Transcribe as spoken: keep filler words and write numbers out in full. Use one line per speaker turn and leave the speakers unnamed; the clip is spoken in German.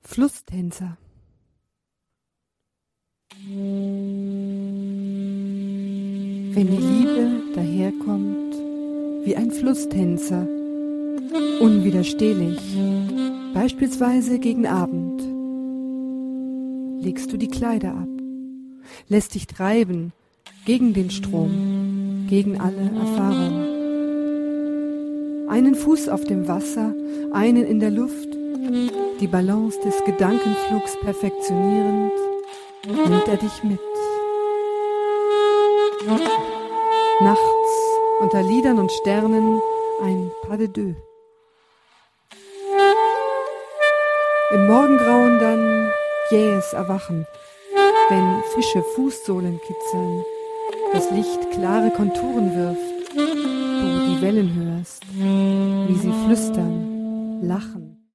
Flusstänzer. Wenn die Liebe daherkommt wie ein Flusstänzer, unwiderstehlich, beispielsweise gegen Abend, legst du die Kleider ab, lässt dich treiben gegen den Strom, gegen alle Erfahrung. Einen Fuß auf dem Wasser, einen in der Luft, die Balance des Gedankenflugs perfektionierend, nimmt er dich mit. Nachts unter Liedern und Sternen ein Pas de deux. Im Morgengrauen dann jähes Erwachen, wenn Fische Fußsohlen kitzeln, das Licht klare Konturen wirft, du die Wellen hörst, wie sie flüstern, lachen.